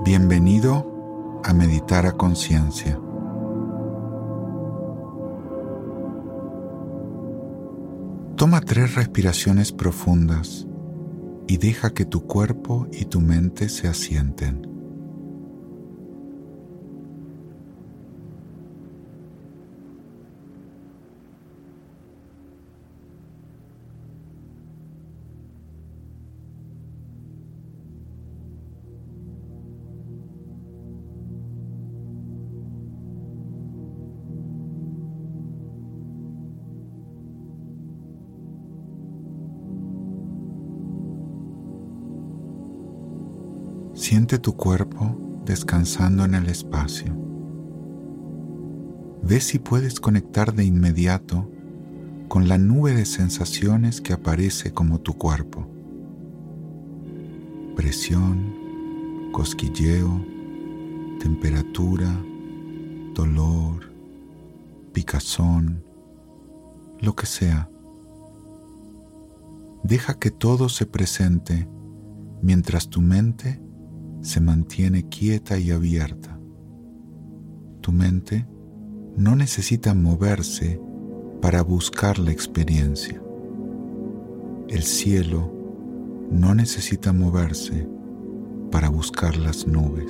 Bienvenido a Meditar a Conciencia. Toma 3 respiraciones profundas y deja que tu cuerpo y tu mente se asienten. Siente tu cuerpo descansando en el espacio. Ve si puedes conectar de inmediato con la nube de sensaciones que aparece como tu cuerpo. Presión, cosquilleo, temperatura, dolor, picazón, lo que sea. Deja que todo se presente mientras tu mente se mantiene quieta y abierta. Tu mente no necesita moverse para buscar la experiencia. El cielo no necesita moverse para buscar las nubes.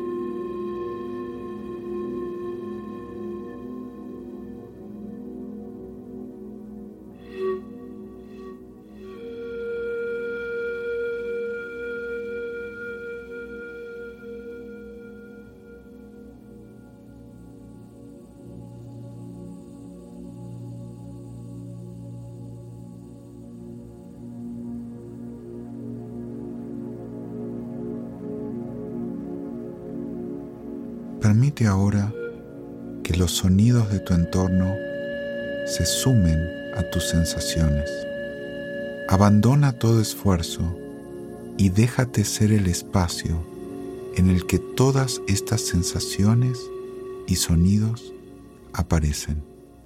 Permite ahora que los sonidos de tu entorno se sumen a tus sensaciones. Abandona todo esfuerzo y déjate ser el espacio en el que todas estas sensaciones y sonidos aparecen.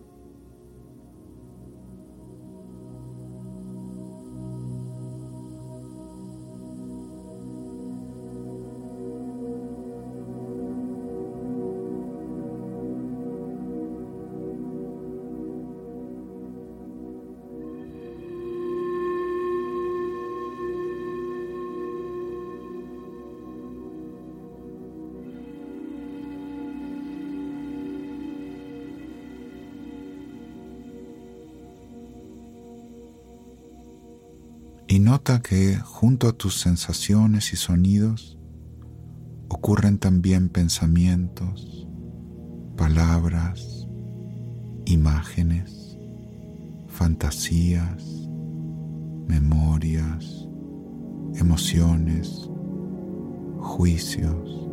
Y nota que junto a tus sensaciones y sonidos ocurren también pensamientos, palabras, imágenes, fantasías, memorias, emociones, juicios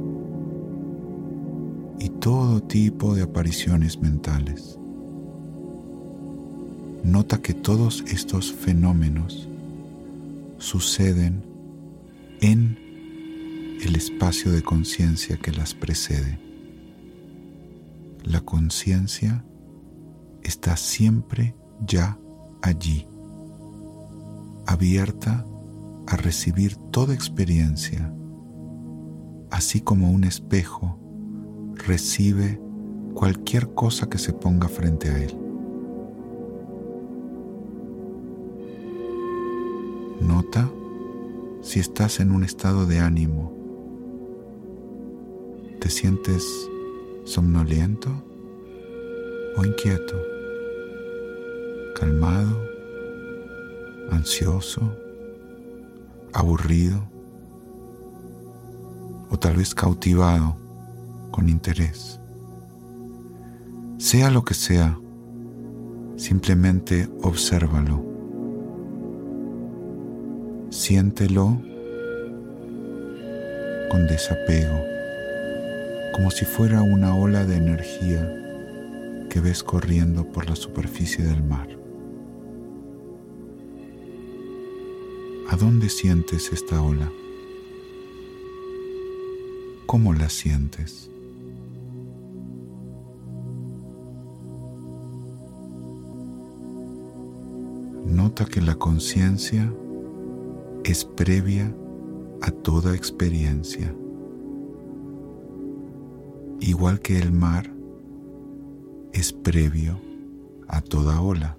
y todo tipo de apariciones mentales. Nota que todos estos fenómenos suceden en el espacio de conciencia que las precede. La conciencia está siempre ya allí, abierta a recibir toda experiencia, así como un espejo recibe cualquier cosa que se ponga frente a él. Nota si estás en un estado de ánimo. ¿Te sientes somnoliento o inquieto? ¿Calmado? ¿Ansioso? ¿Aburrido? ¿O tal vez cautivado con interés? Sea lo que sea, simplemente obsérvalo. Siéntelo con desapego, como si fuera una ola de energía que ves corriendo por la superficie del mar. ¿A dónde sientes esta ola? ¿Cómo la sientes? Nota que la conciencia es previa a toda experiencia. igual que el mar, es previo a toda ola.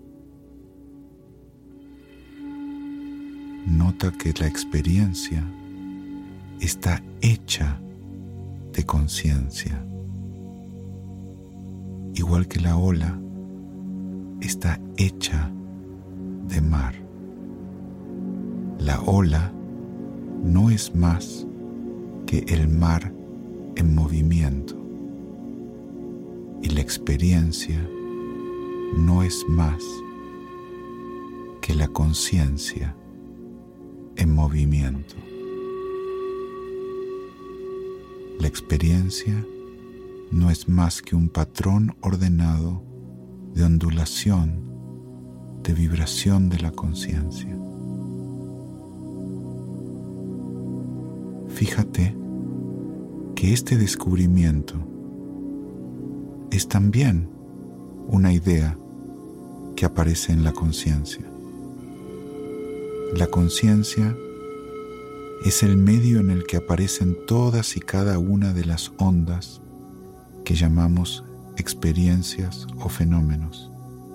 Nota que la experiencia está hecha de conciencia, igual que la ola está hecha de mar. La ola no es más que el mar en movimiento, y la experiencia no es más que la conciencia en movimiento. La experiencia no es más que un patrón ordenado de ondulación, de vibración de la conciencia. Fíjate que este descubrimiento es también una idea que aparece en la conciencia. La conciencia es el medio en el que aparecen todas y cada una de las ondas que llamamos experiencias o fenómenos.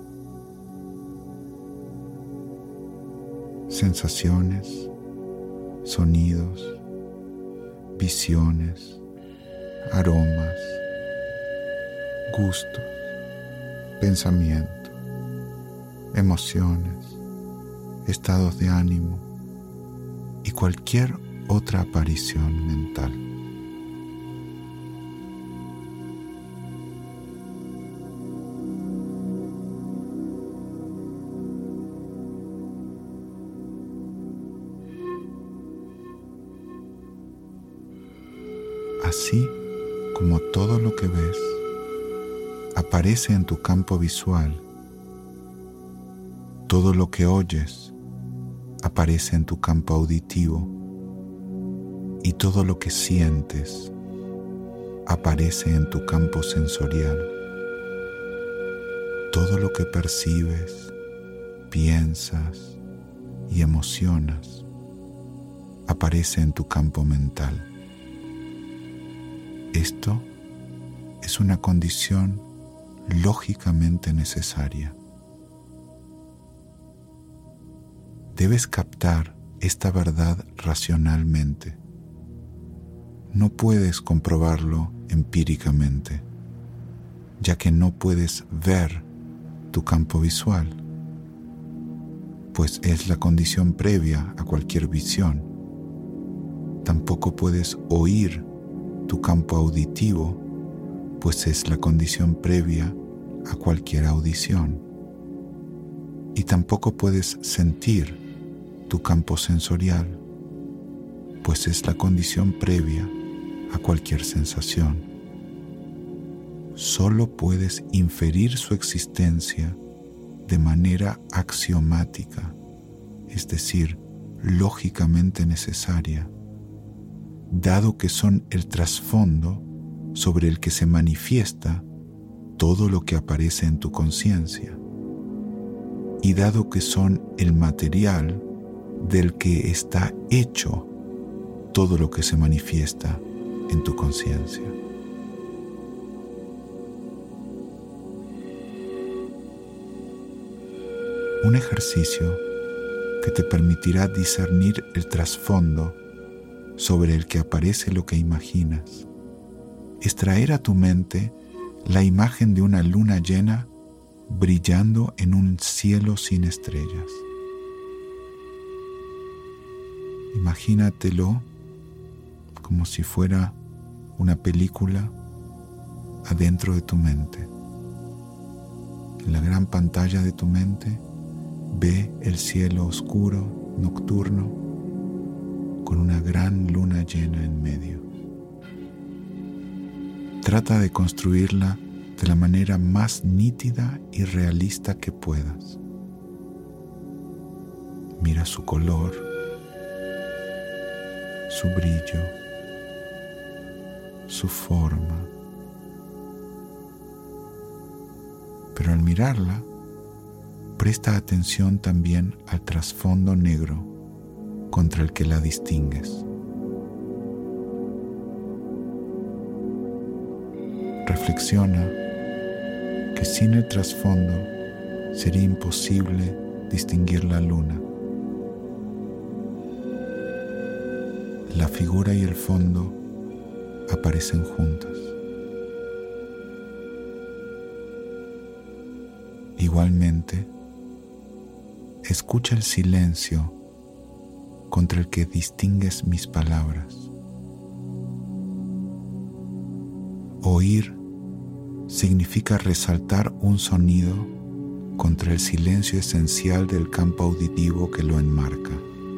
Sensaciones, sonidos, visiones, aromas, gustos, pensamientos, emociones, estados de ánimo y cualquier otra aparición mental. Así como todo lo que ves aparece en tu campo visual, todo lo que oyes aparece en tu campo auditivo y todo lo que sientes aparece en tu campo sensorial. Todo lo que percibes, piensas y emocionas aparece en tu campo mental. Esto es una condición lógicamente necesaria. Debes captar esta verdad racionalmente. No puedes comprobarlo empíricamente, ya que no puedes ver tu campo visual, pues es la condición previa a cualquier visión. Tampoco puedes oír tu campo auditivo, pues es la condición previa a cualquier audición. Y tampoco puedes sentir tu campo sensorial, pues es la condición previa a cualquier sensación. Solo puedes inferir su existencia de manera axiomática, es decir, lógicamente necesaria, dado que son el trasfondo sobre el que se manifiesta todo lo que aparece en tu conciencia, y dado que son el material del que está hecho todo lo que se manifiesta en tu conciencia. Un ejercicio que te permitirá discernir el trasfondo sobre el que aparece lo que imaginas es traer a tu mente la imagen de una luna llena brillando en un cielo sin estrellas. Imagínatelo como si fuera una película adentro de tu mente. En la gran pantalla de tu mente ve el cielo oscuro, nocturno, con una gran luna llena en medio. Trata de construirla de la manera más nítida y realista que puedas. Mira su color, su brillo, su forma. Pero al mirarla, presta atención también al trasfondo negro contra el que la distingues. Reflexiona que sin el trasfondo sería imposible distinguir la luna. La figura y el fondo aparecen juntas. Igualmente, escucha el silencio contra el que distingues mis palabras. Oír significa resaltar un sonido contra el silencio esencial del campo auditivo que lo enmarca,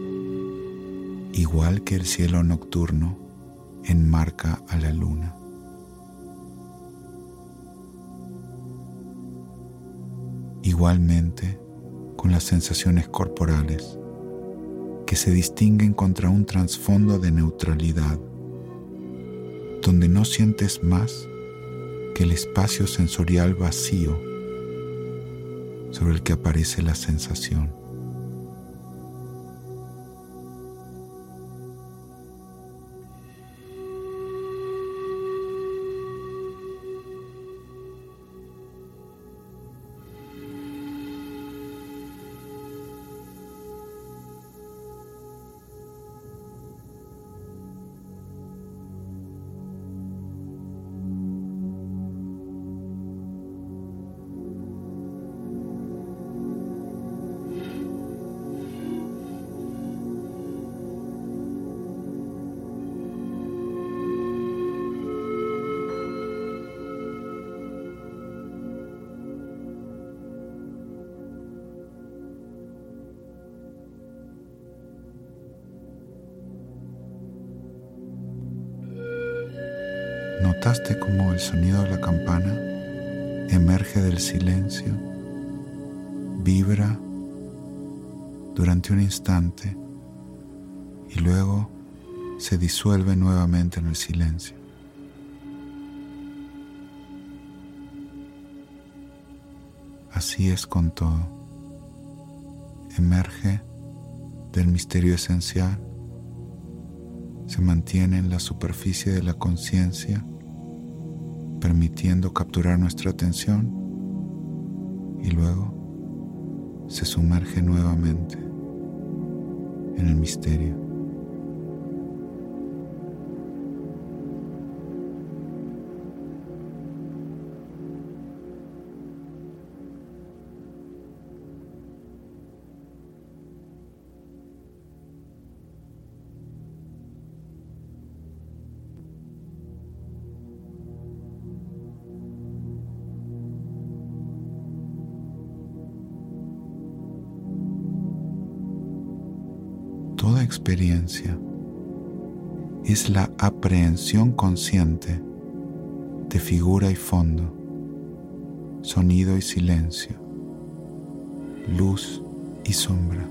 igual que el cielo nocturno enmarca a la luna. Igualmente con las sensaciones corporales, que se distinguen contra un trasfondo de neutralidad, donde no sientes más que el espacio sensorial vacío sobre el que aparece la sensación. ¿Notaste cómo el sonido de la campana emerge del silencio, vibra durante un instante y luego se disuelve nuevamente en el silencio? Así es con todo. Emerge del misterio esencial, se mantiene en la superficie de la conciencia, permitiendo capturar nuestra atención, y luego se sumerge nuevamente en el misterio. Toda experiencia es la aprehensión consciente de figura y fondo, sonido y silencio, luz y sombra.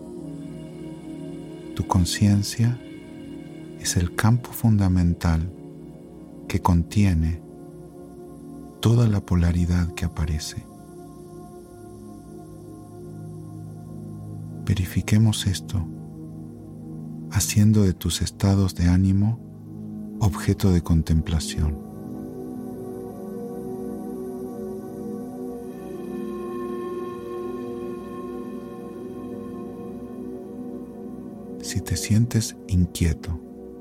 Tu conciencia es el campo fundamental que contiene toda la polaridad que aparece. Verifiquemos esto, haciendo de tus estados de ánimo objeto de contemplación. Si te sientes inquieto,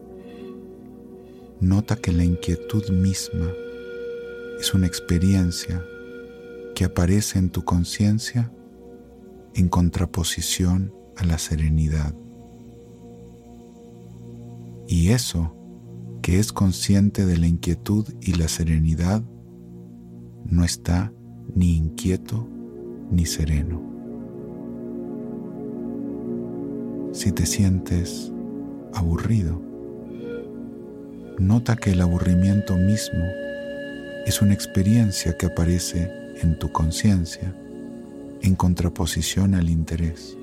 nota que la inquietud misma es una experiencia que aparece en tu conciencia en contraposición a la serenidad. Y eso, que es consciente de la inquietud y la serenidad, no está ni inquieto ni sereno. Si te sientes aburrido, nota que el aburrimiento mismo es una experiencia que aparece en tu conciencia en contraposición al interés.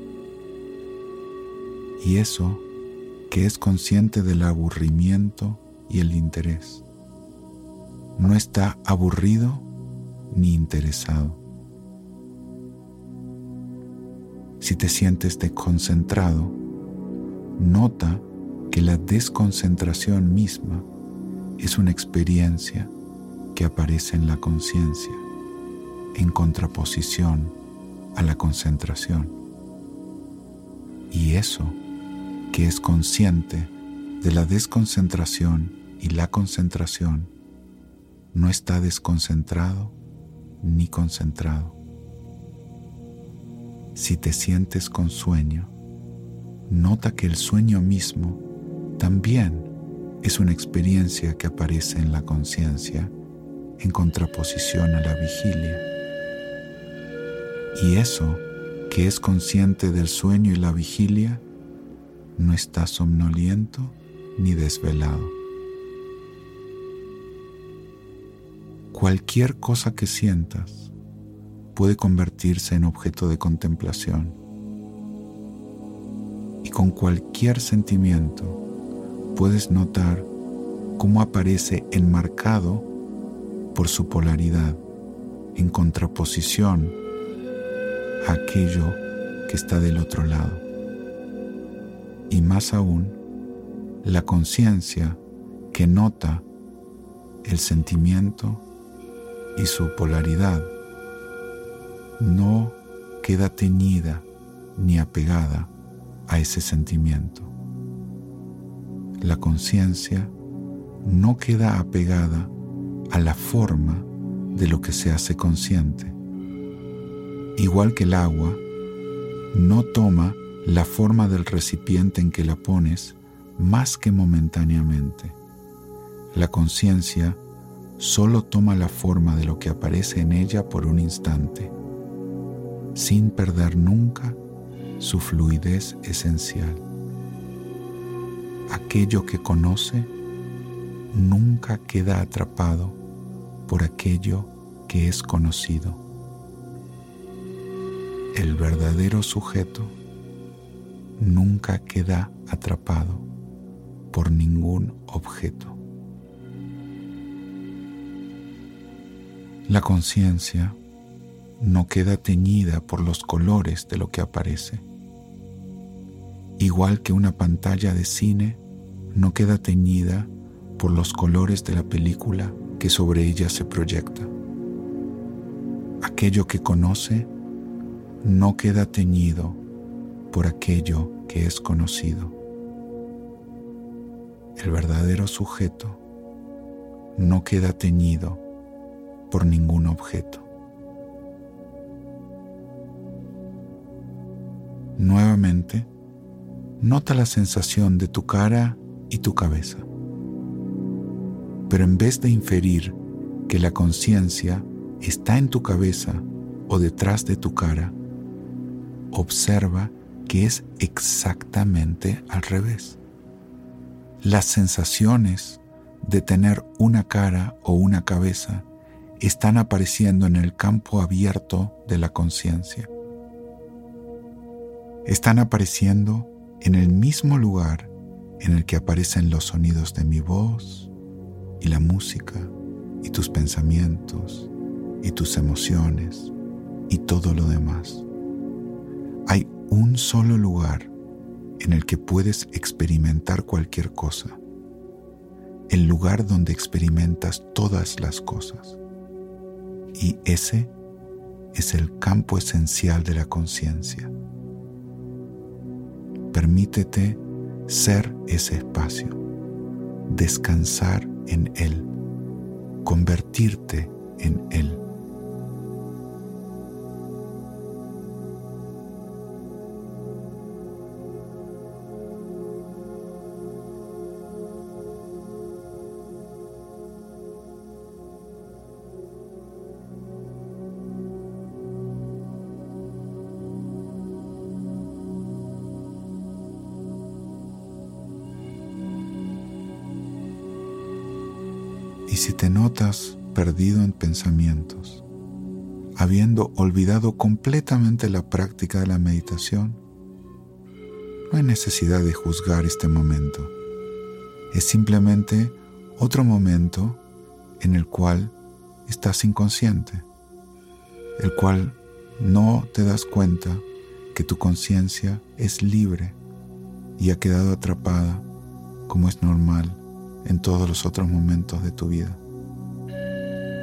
Y eso, que es consciente del aburrimiento y el interés, no está aburrido ni interesado. Si te sientes desconcentrado, nota que la desconcentración misma es una experiencia que aparece en la conciencia, en contraposición a la concentración. Y eso que es consciente de la desconcentración y la concentración no está desconcentrado ni concentrado. Si te sientes con sueño, nota que el sueño mismo también es una experiencia que aparece en la conciencia en contraposición a la vigilia. Y eso que es consciente del sueño y la vigilia no está somnoliento ni desvelado. Cualquier cosa que sientas puede convertirse en objeto de contemplación. Y con cualquier sentimiento puedes notar cómo aparece enmarcado por su polaridad, en contraposición a aquello que está del otro lado. Y más aún, la conciencia que nota el sentimiento y su polaridad no queda teñida ni apegada a ese sentimiento. La conciencia no queda apegada a la forma de lo que se hace consciente. Igual que el agua, no toma la forma del recipiente en que la pones más que momentáneamente. La conciencia solo toma la forma de lo que aparece en ella por un instante, sin perder nunca su fluidez esencial. Aquello que conoce nunca queda atrapado por aquello que es conocido. El verdadero sujeto nunca queda atrapado por ningún objeto. La conciencia no queda teñida por los colores de lo que aparece. Igual que una pantalla de cine no queda teñida por los colores de la película que sobre ella se proyecta. Aquello que conoce no queda teñido por aquello que es conocido. El verdadero sujeto no queda teñido por ningún objeto. Nuevamente, nota la sensación de tu cara y tu cabeza. Pero en vez de inferir que la conciencia está en tu cabeza o detrás de tu cara, observa que es exactamente al revés. Las sensaciones de tener una cara o una cabeza están apareciendo en el campo abierto de la conciencia. Están apareciendo en el mismo lugar en el que aparecen los sonidos de mi voz y la música y tus pensamientos y tus emociones y todo lo demás. Hay un solo lugar en el que puedes experimentar cualquier cosa, el lugar donde experimentas todas las cosas. Y ese es el campo esencial de la conciencia. Permítete ser ese espacio, descansar en él, convertirte en él. Y si te notas perdido en pensamientos, habiendo olvidado completamente la práctica de la meditación, no hay necesidad de juzgar este momento. Es simplemente otro momento en el cual estás inconsciente, el cual no te das cuenta que tu conciencia es libre y ha quedado atrapada, como es normal en todos los otros momentos de tu vida.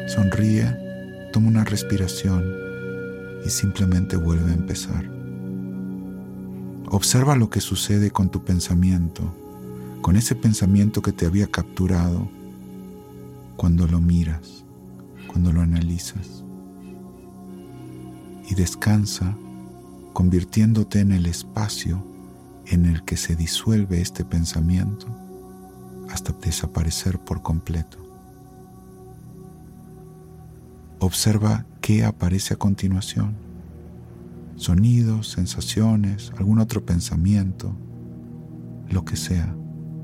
Sonríe, toma una respiración y simplemente vuelve a empezar. Observa lo que sucede con tu pensamiento, con ese pensamiento que te había capturado cuando lo miras, cuando lo analizas. Y descansa, convirtiéndote en el espacio en el que se disuelve este pensamiento hasta desaparecer por completo. Observa qué aparece a continuación. Sonidos, sensaciones, algún otro pensamiento, lo que sea.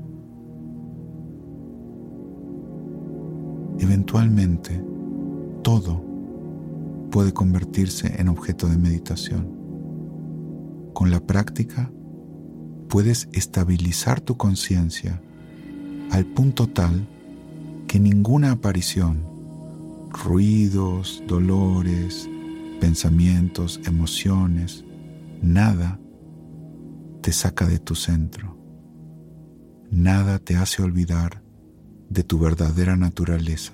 Eventualmente, todo puede convertirse en objeto de meditación. Con la práctica, puedes estabilizar tu conciencia al punto tal que ninguna aparición, ruidos, dolores, pensamientos, emociones, nada te saca de tu centro. Nada te hace olvidar de tu verdadera naturaleza.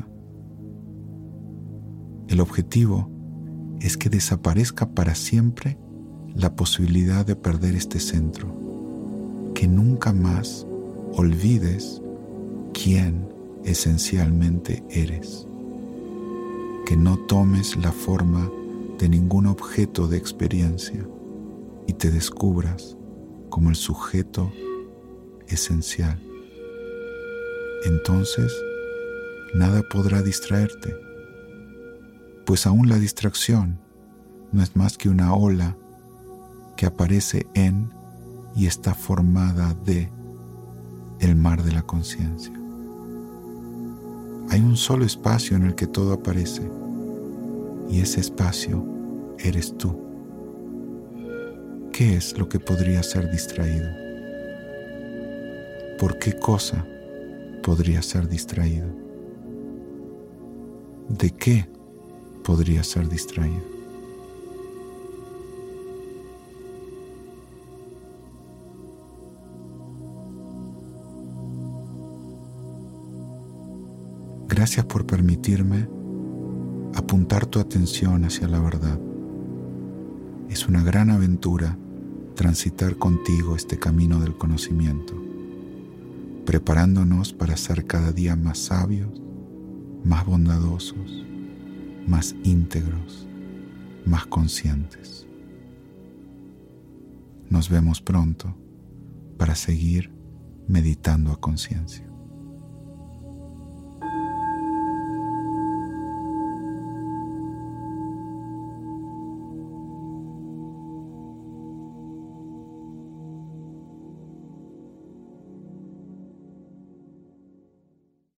El objetivo es que desaparezca para siempre la posibilidad de perder este centro, que nunca más olvides quién esencialmente eres, que no tomes la forma de ningún objeto de experiencia y te descubras como el sujeto esencial. Entonces, nada podrá distraerte, pues aún la distracción no es más que una ola que aparece en y está formada de el mar de la conciencia. Hay un solo espacio en el que todo aparece, y ese espacio eres tú. ¿Qué es lo que podría ser distraído? ¿Por qué cosa podría ser distraído? ¿De qué podría ser distraído? Gracias por permitirme apuntar tu atención hacia la verdad. Es una gran aventura transitar contigo este camino del conocimiento, preparándonos para ser cada día más sabios, más bondadosos, más íntegros, más conscientes. Nos vemos pronto para seguir meditando a conciencia.